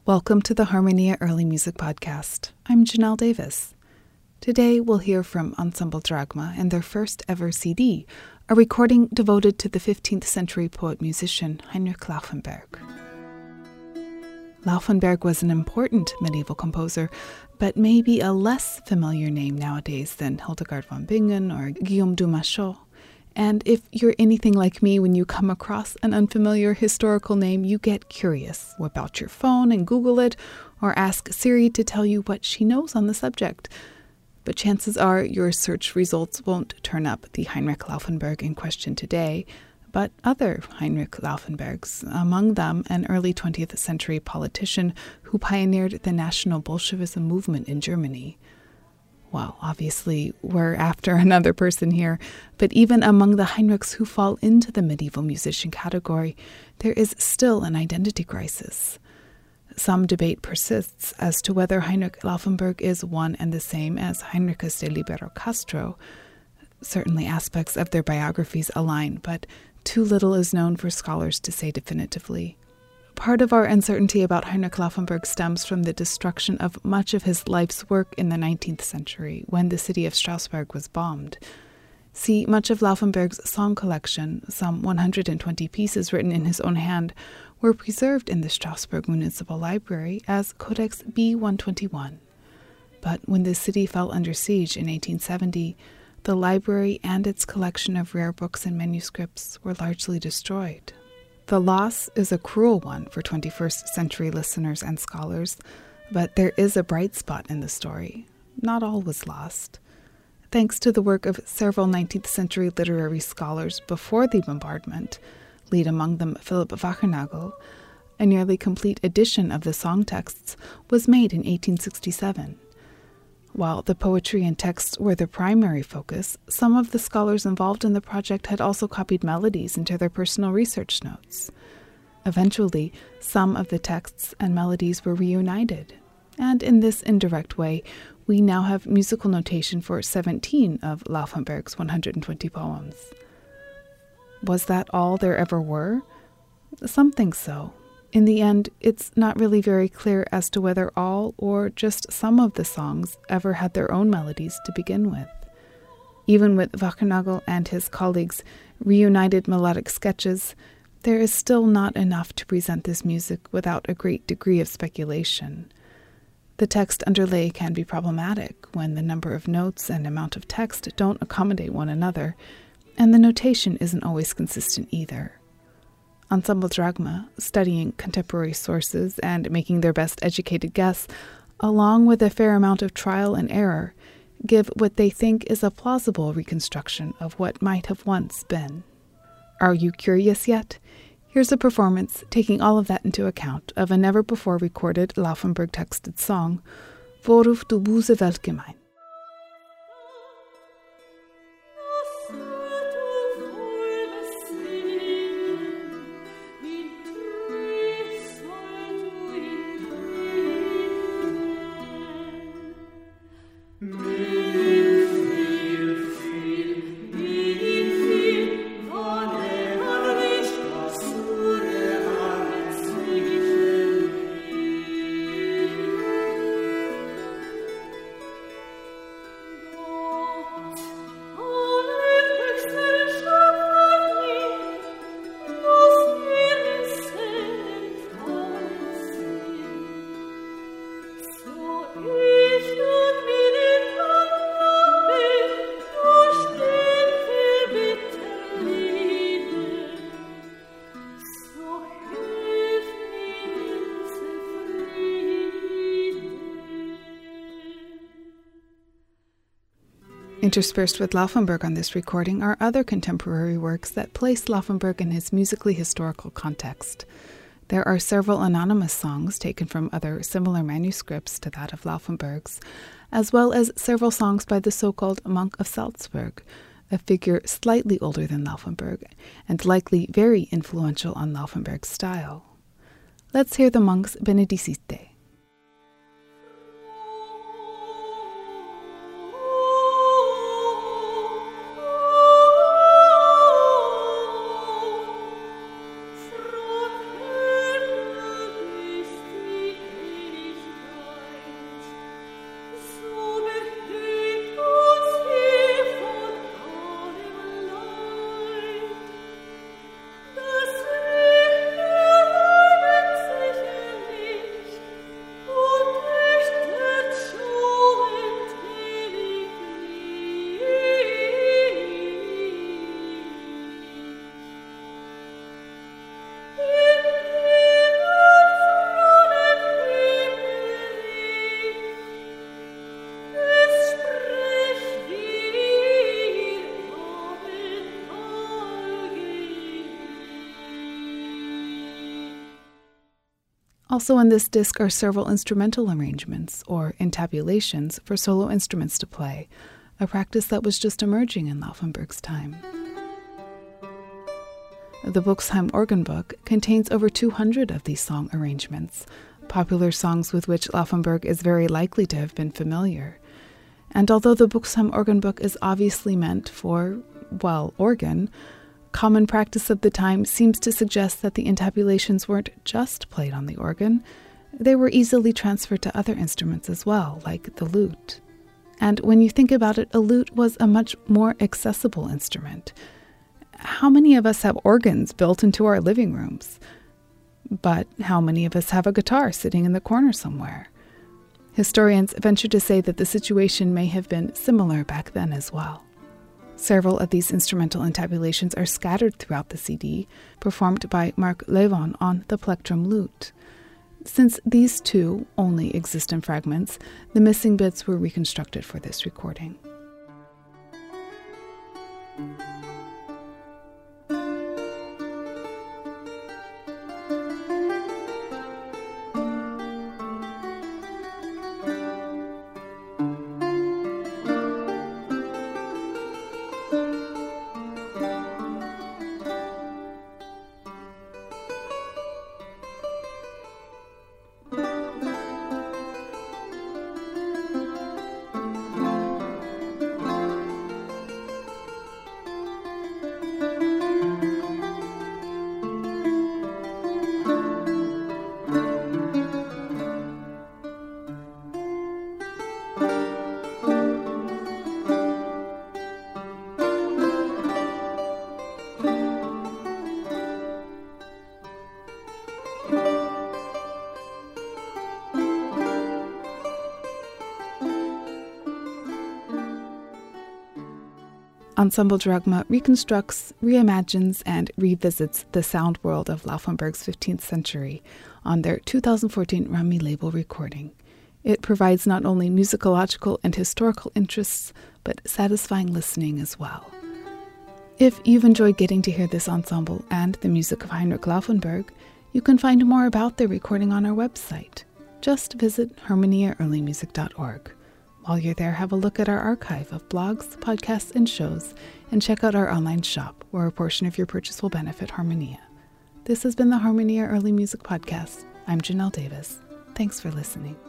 Welcome to the Harmonia Early Music Podcast. I'm Janelle Davis. Today we'll hear from Ensemble Dragma and their first ever CD, a recording devoted to the 15th century poet-musician Heinrich Laufenberg. Laufenberg was an important medieval composer, but maybe a less familiar name nowadays than Hildegard von Bingen or Guillaume du Machaut. And if you're anything like me, when you come across an unfamiliar historical name, you get curious. Whip out your phone and Google it, or ask Siri to tell you what she knows on the subject. But chances are your search results won't turn up the Heinrich Laufenberg in question today, but other Heinrich Laufenbergs, among them an early 20th century politician who pioneered the National Bolshevism movement in Germany. Well, obviously, we're after another person here, but even among the Heinrichs who fall into the medieval musician category, there is still an identity crisis. Some debate persists as to whether Heinrich Laufenberg is one and the same as Heinricus de Libero Castro. Certainly aspects of their biographies align, but too little is known for scholars to say definitively. Part of our uncertainty about Heinrich Laufenberg stems from the destruction of much of his life's work in the 19th century, when the city of Strasbourg was bombed. See, much of Laufenberg's song collection, some 120 pieces written in his own hand, were preserved in the Strasbourg Municipal Library as Codex B-121. But when the city fell under siege in 1870, the library and its collection of rare books and manuscripts were largely destroyed. The loss is a cruel one for 21st century listeners and scholars, but there is a bright spot in the story. Not all was lost. Thanks to the work of several 19th century literary scholars before the bombardment, lead among them Philipp Wachernagel, a nearly complete edition of the song texts was made in 1867. While the poetry and texts were the primary focus, some of the scholars involved in the project had also copied melodies into their personal research notes. Eventually, some of the texts and melodies were reunited, and in this indirect way, we now have musical notation for 17 of Laufenberg's 120 poems. Was that all there ever were? Some think so. In the end, it's not really very clear as to whether all or just some of the songs ever had their own melodies to begin with. Even with Wachernagel and his colleagues' reunited melodic sketches, there is still not enough to present this music without a great degree of speculation. The text underlay can be problematic when the number of notes and amount of text don't accommodate one another, and the notation isn't always consistent either. Ensemble Dragma, studying contemporary sources and making their best educated guess, along with a fair amount of trial and error, give what they think is a plausible reconstruction of what might have once been. Are you curious yet? Here's a performance taking all of that into account of a never-before-recorded Laufenberg-texted song, Voruf du böse Welt gemein. Interspersed with Laufenberg on this recording are other contemporary works that place Laufenberg in his musically historical context. There are several anonymous songs taken from other similar manuscripts to that of Laufenberg's, as well as several songs by the so-called Monk of Salzburg, a figure slightly older than Laufenberg and likely very influential on Laufenberg's style. Let's hear the monk's Benedicite. Also on this disc are several instrumental arrangements, or entabulations, for solo instruments to play, a practice that was just emerging in Laufenberg's time. The Buxheim Organ Book contains over 200 of these song arrangements, popular songs with which Laufenberg is very likely to have been familiar. And although the Buxheim Organ Book is obviously meant for, well, organ, common practice of the time seems to suggest that the entabulations weren't just played on the organ, they were easily transferred to other instruments as well, like the lute. And when you think about it, a lute was a much more accessible instrument. How many of us have organs built into our living rooms? But how many of us have a guitar sitting in the corner somewhere? Historians venture to say that the situation may have been similar back then as well. Several of these instrumental entabulations are scattered throughout the CD, performed by Mark Levon on the plectrum lute. Since these two only exist in fragments, the missing bits were reconstructed for this recording. Ensemble Dragma reconstructs, reimagines, and revisits the sound world of Laufenberg's 15th century on their 2014 Rami label recording. It provides not only musicological and historical interests, but satisfying listening as well. If you've enjoyed getting to hear this ensemble and the music of Heinrich Laufenberg, you can find more about their recording on our website. Just visit harmoniaearlymusic.org. While you're there, have a look at our archive of blogs, podcasts, and shows, and check out our online shop, where a portion of your purchase will benefit Harmonia. This has been the Harmonia Early Music Podcast. I'm Janelle Davis. Thanks for listening.